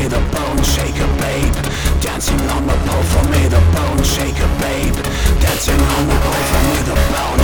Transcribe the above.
the bone shaker, babe. Dancing on the pole for me, the bone shaker, babe. Dancing on the pole for me, the bone